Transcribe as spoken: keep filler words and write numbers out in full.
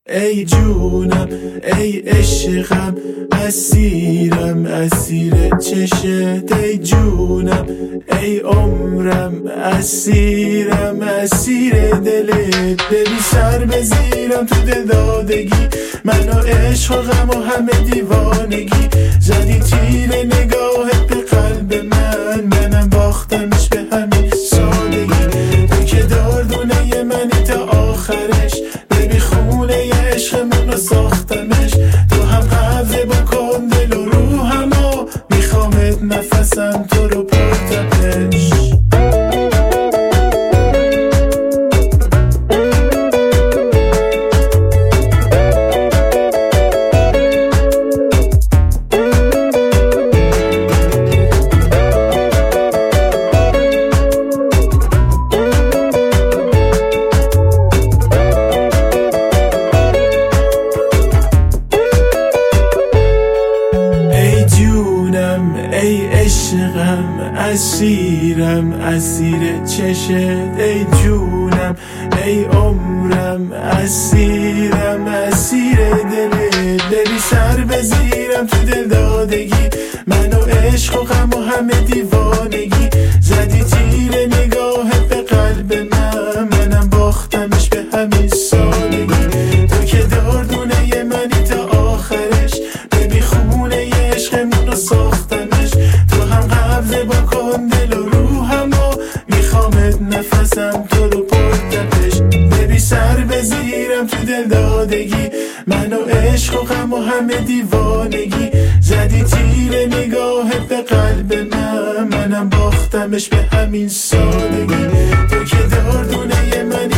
ای جونم ای عشقم، اسیرم اسیر چشت. ای جونم ای عمرم، اسیرم اسیر دلت. ببی سر بزیرم تو دل دادگی، من و عشق و غم و همه دیوانگی. زدی تیر نگاهت به قلب من، منم باختمش به همین سادگی. تو که دردونه منی تا آخرش، ببی خونه ی عشقمون رو ساختمش. تو هم قبضه بکن دل و روحم و میخوامت نفسم تو رو پرتپش. ای عشقم اسیرم اسیر چشت. ای جونم ای عمرم، اسیرم اسیر دلت. ببی سر بزیرم تو دل دادگی، من و عشق و غم و همه دیوانگی. زدی تیر نگاهت به قلب من، منم باختمش به همین سادگی. تو که دردونه منی تا آخرش، ببی خونه ی عشقمون رو ساختمش. تو هم قبضه بکن دل و روحم و میخوامت نفسم تو رو پرتپش. ببی سر بزیرم تو دل دادگی، من و عشق و غم و همه دیوانگی. زدی تیر نگاهت به قلب من، منم باختمش به همین سادگی. تو که دردونه منی